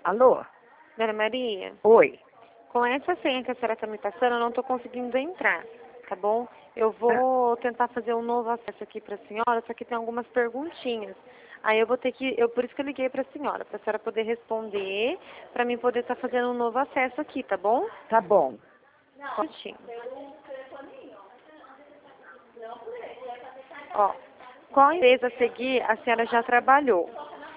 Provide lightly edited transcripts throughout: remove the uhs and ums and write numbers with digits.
Alô? Dona Maria, Oi. com essa senha que a senhora está me passando, eu não estou conseguindo entrar, tá bom? Eu vou tentar fazer um novo acesso aqui para a senhora, só que tem algumas perguntinhas. Aí eu vou ter que, por isso que eu liguei para a senhora poder responder, para mim poder estar fazendo um novo acesso aqui, tá bom? Tá bom. Só um minutinho. Ó, qual empresa a seguir a senhora já trabalhou?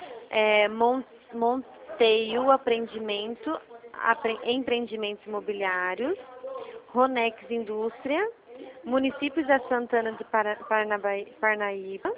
Monteio Empreendimentos Imobiliários, Ronex Indústria, Municípios da Santana de Parnaíba,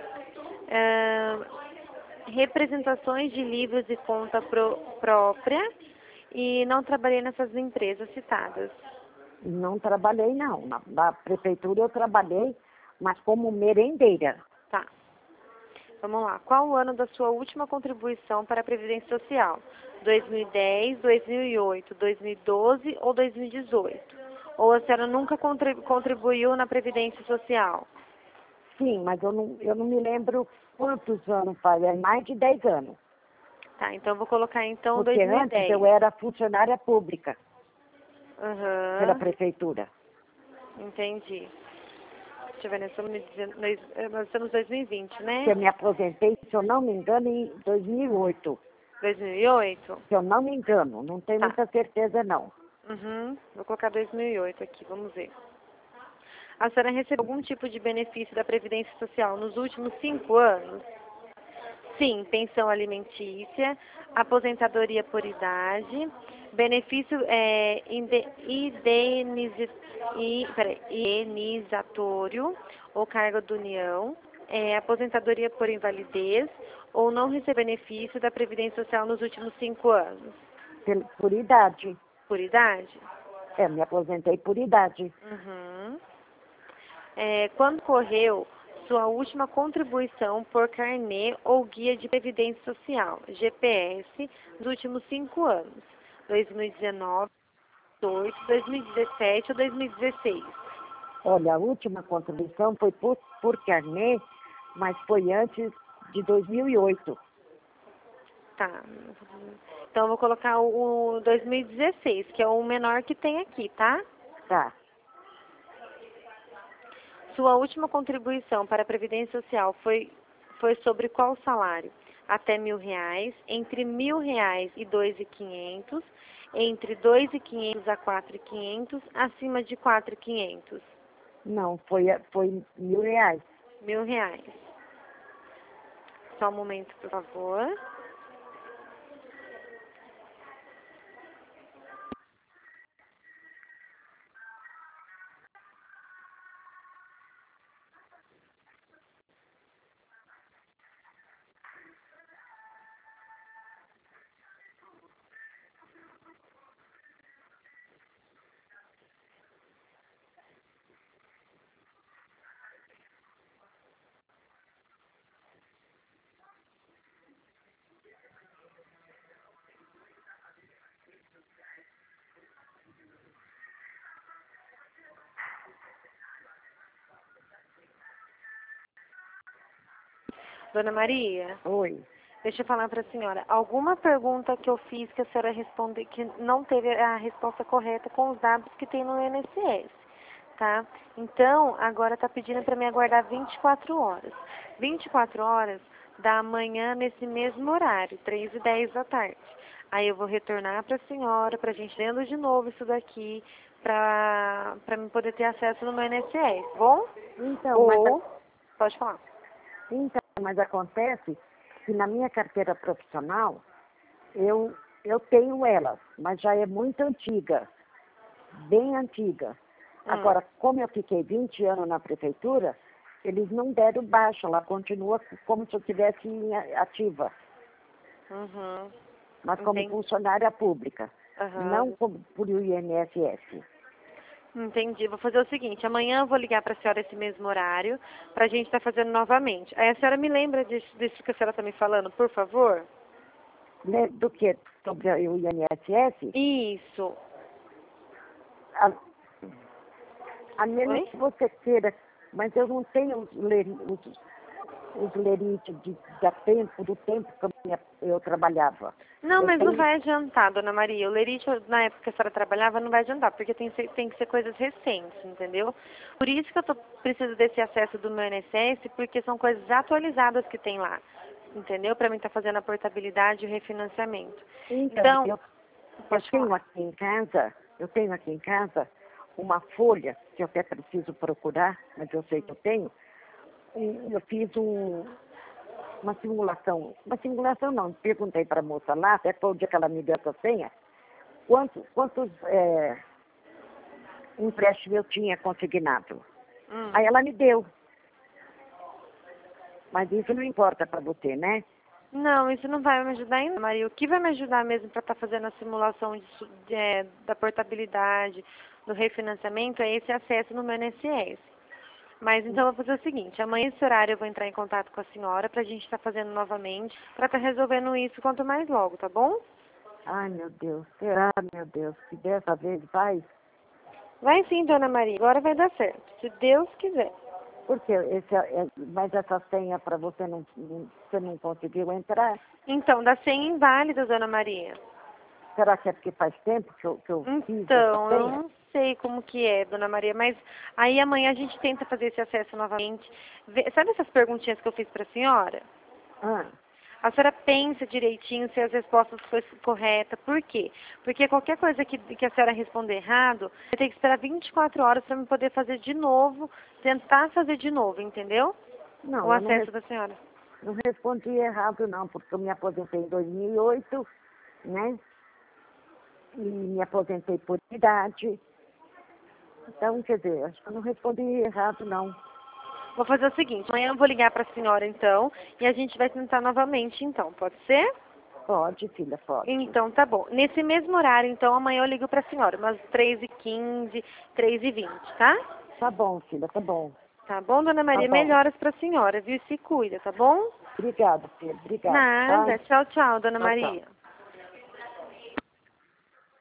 representações de livros e conta própria, e não trabalhei nessas empresas citadas. Não trabalhei, não. Na prefeitura eu trabalhei, mas como merendeira. Tá. Vamos lá. Qual o ano da sua última contribuição para a Previdência Social? 2010, 2008, 2012 ou 2018? Ou a senhora nunca contribuiu na Previdência Social? Sim, mas eu não me lembro quantos anos faz. É mais de 10 anos. Tá, então eu vou colocar então Porque 2010. antes eu era funcionária pública pela Aham, prefeitura. entendi. Deixa eu ver, nós estamos em 2020, né? Eu me aposentei, se eu não me engano, em 2008. 2008? Se eu não me engano, não tenho Tá. muita certeza, não. Uhum, vou colocar 2008 aqui, vamos ver. A senhora recebeu algum tipo de benefício da Previdência Social nos últimos 5 anos? Sim, pensão alimentícia, aposentadoria por idade, benefício indenizatório ou cargo da União, aposentadoria por invalidez ou não receber benefício da Previdência Social nos últimos 5 anos. Por idade. Por idade? Me aposentei por idade. Uhum. Quando correu sua última contribuição por carnê ou guia de previdência social, GPS, nos últimos 5 anos? 2019, 2018, 2017 ou 2016? Olha, a última contribuição foi por carnê, mas foi antes de 2008. Tá. Então eu vou colocar o 2016, que é o menor que tem aqui, tá? Tá. Sua última contribuição para a Previdência Social foi sobre qual salário? Até R$ 1.000, entre R$ 1.000 e 2.500, entre 2.500 a 4.500, acima de 4.500. Não, foi R$ 1.000. R$ 1.000. Só um momento, por favor. Dona Maria, Oi. deixa eu falar para a senhora. Alguma pergunta que eu fiz que a senhora respondeu, que não teve a resposta correta com os dados que tem no INSS, tá? Então, agora está pedindo para me aguardar 24 horas. 24 horas da manhã nesse mesmo horário, 3h10 da tarde. Aí eu vou retornar para a senhora, para a gente vendo de novo isso daqui, para me poder ter acesso no meu INSS, bom? Então, Pode falar. mas acontece que na minha carteira profissional, eu tenho elas, mas já é muito antiga, bem antiga. Agora, como eu fiquei 20 anos na prefeitura, eles não deram baixa, ela continua como se eu estivesse ativa, Uhum. mas como Entendi. funcionária pública, Aham. não por INSS. Entendi. Vou fazer o seguinte, amanhã eu vou ligar para a senhora esse mesmo horário, para a gente estar fazendo novamente. Aí a senhora me lembra disso que a senhora está me falando, por favor? Do que? Sobre o INSS? Isso. A menos Oi? que você queira, mas eu não tenho os lerites do tempo que eu trabalhava. Não, Eu mas tenho... não vai adiantar, dona Maria. O lerite, na época que a senhora trabalhava, não vai adiantar, porque tem que ser coisas recentes, entendeu? Por isso que eu preciso desse acesso do meu INSS, porque são coisas atualizadas que tem lá, entendeu? Para mim estar fazendo a portabilidade e o refinanciamento. Então, Então, eu pode tenho falar. aqui em casa uma folha, que eu até preciso procurar, mas eu sei que eu tenho. Eu fiz uma simulação não, perguntei para a moça lá, até foi o dia que ela me deu essa senha, quantos empréstimos eu tinha consignado. Aí ela me deu. Mas isso não importa para você, né? Não, isso não vai me ajudar ainda, Maria. O que vai me ajudar mesmo para estar fazendo a simulação da portabilidade, do refinanciamento, é esse acesso no meu INSS. Mas então eu vou fazer o seguinte, amanhã esse horário eu vou entrar em contato com a senhora para a gente estar fazendo novamente, para estar resolvendo isso quanto mais logo, tá bom? Ai, meu Deus, será, meu Deus, que dessa vez vai? Vai sim, dona Maria, agora vai dar certo, se Deus quiser. Porque mas essa senha para você você não conseguiu entrar? Então, dá senha inválida, dona Maria. Será que é porque faz tempo que eu fiz essa Então, eu senha? não sei como que é, dona Maria, mas aí amanhã a gente tenta fazer esse acesso novamente. Sabe essas perguntinhas que eu fiz para a senhora? Ah, A senhora pensa direitinho se as respostas foram corretas. Por quê? Porque qualquer coisa que a senhora responder errado, vai ter que esperar 24 horas para eu poder fazer de novo, tentar fazer de novo, entendeu? O não, eu acesso da senhora. não respondi errado não, porque eu me aposentei em 2008, né? E me aposentei por idade. Então, quer dizer, acho que eu não respondi errado não. Vou fazer o seguinte, amanhã eu vou ligar para a senhora então, e a gente vai tentar novamente então, pode ser? Pode, filha, pode. Então, tá bom. Nesse mesmo horário, então, amanhã eu ligo pra senhora, umas 3h15, 3h20, tá? Tá bom, filha, tá bom. Tá bom, dona Tá Maria? bom. Melhoras pra senhora, viu? Se cuida, tá bom? Obrigada, filha. Obrigada, tá? Nada. Tchau, tchau, dona Tchau, tchau. Maria.